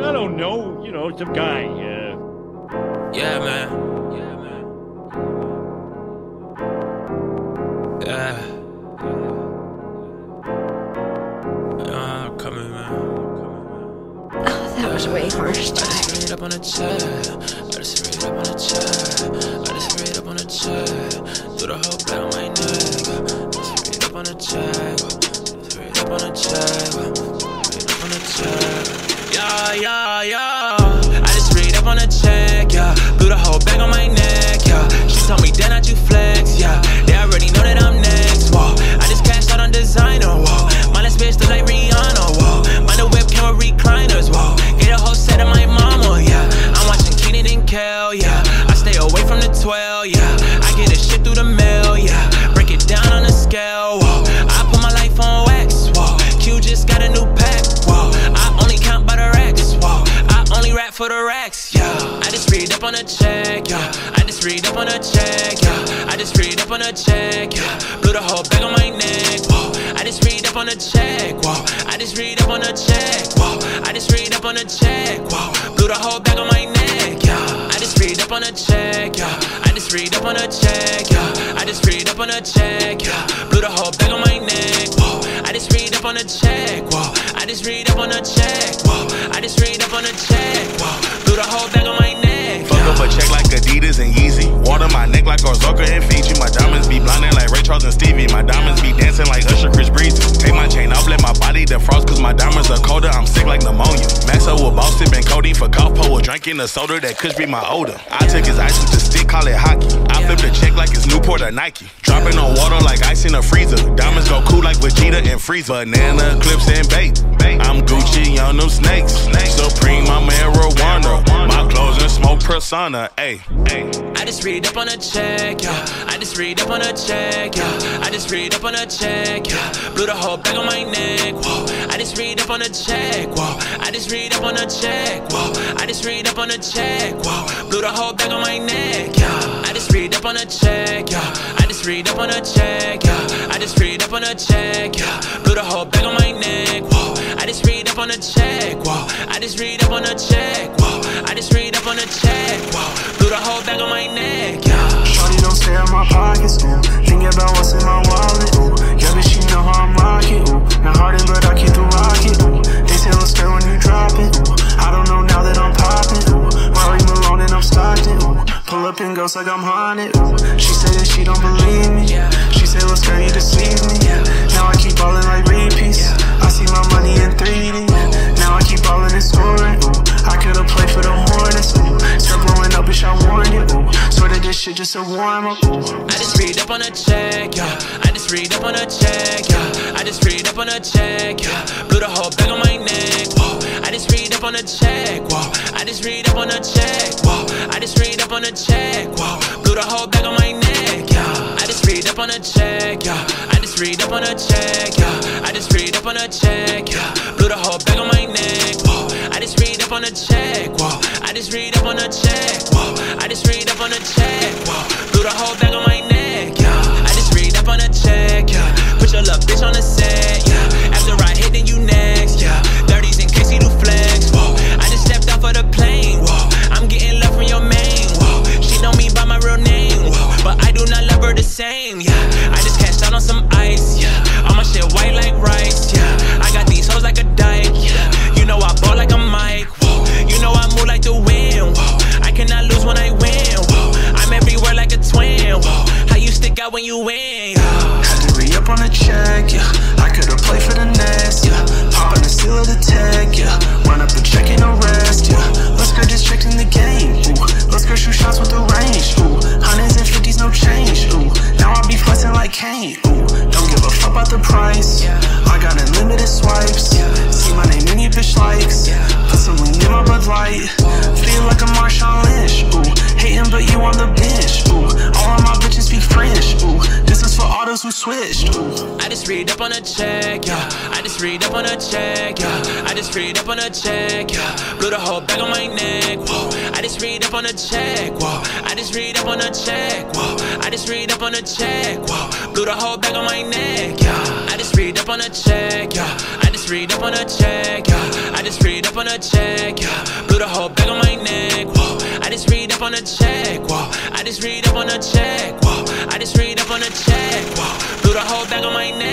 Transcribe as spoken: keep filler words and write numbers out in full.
I don't know, you know, some guy. Uh... Yeah, man. Yeah, man. Yeah. Uh, coming, man. Oh, that was way harsh. I just read up on a chat. I just read up on a chat. I just read up on a chat. Through the whole back on my neck. Just read up on a chat. Just read up on a chat. Read up on a chat. Yeah, yeah, yeah. I just read up on a check, yeah. Threw the whole bag on my neck, yeah. She told me then not you flex, yeah. They already know that I'm next, whoa. I just cashed out on designer, whoa. My last bitch look like Rihanna, whoa. Mind the webcam with recliners, whoa. Get a whole set of my mama, yeah. I'm watching Keenan and Kel, yeah. I stay away from the twelve, yeah. I get this shit through the mail, yeah. Break it down on a scale, whoa. I put my life on wax, whoa. Q just got a new pack, whoa. I only count by the racks, whoa. I only rap for the racks, yeah. I just read up on a check, yeah. I just read up on a check, yeah. I just read up on a check, yeah. Blew the whole bag on my neck, whoa. I just read up on a check, whoa. I just read up on a check, whoa. I just read up on a check, whoa. Blew the whole bag on my neck, yeah. I just read up on a check, yeah. I just read up on a check, yeah. I just read up on a check, yeah. Blew the whole bag on my neck, whoa. I just read up on a check, whoa. I just read up on a check, whoa. I just read up on a check, whoa. Blew the whole bag on my neck. Fuck up a check like Adidas and Yeezy. Water my neck like Orzoka and Fiji. My diamonds be blinding like Ray Charles and Stevie. My diamonds be dancing like Usher, Chris Breezy. Take my chain off, let my body defrost, cause my diamonds are colder. I'm sick like pneumonia. Max up with boss sipping Cody for cough pole. Drinking a soda that could be my odor. I took his ice with the stick, call it hockey. I flip the check like it's Newport or Nike. Dropping on water like ice in a freezer. Diamonds go cool like Vegeta and Frieza. Banana clips and bait. I'm Gucci on them snakes. Supreme, I'm marijuana. My clothes and smoke persona. Ay, ay. I just read up on a check, yeah. I just read up on a check, yeah. I just read up on a check, yeah. Blew the whole bag on my neck, whoa. I just read up on a check, whoa. I just read up on a check, whoa. I just read up on a check, whoa. Blew the whole bag on my neck, yeah. I just read up on a check, yeah. I just read up on a check, yeah. I just read up on a check, yeah. Blew the whole bag on my neck, whoa. I just read up on a check, whoa. I just read up on a check, whoa. I just read up on a check, whoa. Blew the whole bag on my neck, yeah. Shorty don't stay in my pockets, ooh. Thinking about what's in my wallet, ooh. Yeah, but she know how I'm rocking, ooh. Not hardin', but I keep the rocket, ooh. They say let's stare when you drop it, ooh. I don't know now that I'm popping, ooh. Rory Malone and I'm Stockton, ooh. Pull up and ghost like I'm haunted, ooh. She said that she don't believe me. She said let's girl, you deceive me. Now I keep ballin' like repeats. I see my money in three D. Now I keep ballin' and scoring, ooh. I could've played for the Hornets, ooh. Start blowing up, bitch, I warned you, ooh. Swear that this shit just a warm up, ooh. I just read up on a check, yeah. I just read up on a check, yeah. I just read up on a check, yeah. Blew the whole bag on my neck, whoa. I just read up on a check, whoa. I just read up on a check, whoa. I just read up on a check, whoa. Blew the whole bag on my neck, yeah. I just read up on a check, yeah. I just read up on a check, yeah. I just read up on a check, yeah. Blew the whole bag on my neck, whoa. I just read up on a check, whoa. I just read up on a check, whoa. I just read up on a check, whoa. Blew the whole bag on my neck, yeah. I just read up on a check, yeah. Put your little bitch on the set, yeah. After I hit, then you next, yeah. thirties in case you do flex, whoa. I just stepped off of the plane, whoa. I'm getting love from your main, whoa. She know me by my real name, whoa. But I do not love her the same, yeah. I just cashed out on some ice, yeah. All my shit white like rice, yeah. I got these hoes like a dyke, yeah. You know I ball like a mic, whoa. You know I move like the wind, whoa. I cannot lose when I win, whoa. I'm everywhere like a twin, whoa. How you stick out when you win, yeah. Had to re-up on a check, yeah. I could've played for the Nets, yeah. Pop on the seal of the tech, yeah. Run up a check and a rest, yeah. Let's go just checked in the game, ooh. Let's go shoot shots with the range, ooh. Hundreds and fifties, no change, ooh. Now I be flexing like Kane, ooh. Don't give a fuck about the price, yeah. I got unlimited swipes, yeah. See my name in your bitch likes, yeah. Put some lean in my Bud Light. Feel like a Marshawn Lynch, ooh. Hating but you on the bench, ooh. All of my bitches speak French, ooh. This is for all those who switched, ooh. I just read up on a check, yeah. I just read up on a check, yeah. I just read up on a check, yeah. Blew the whole bag on my neck, whoa. I just read up on a check, whoa. I just read up on a check, whoa. I just read up on a check, whoa. Blew the whole bag on my neck, yeah. I just read up on a check, yeah. I just just read up on a check, yeah. I just read up on a check, yeah. Blew the whole bag on my neck, whoa. I just read up on a check, whoa. I just read up on a check, whoa. I just read up on a check, whoa. Blew the whole bag on my neck.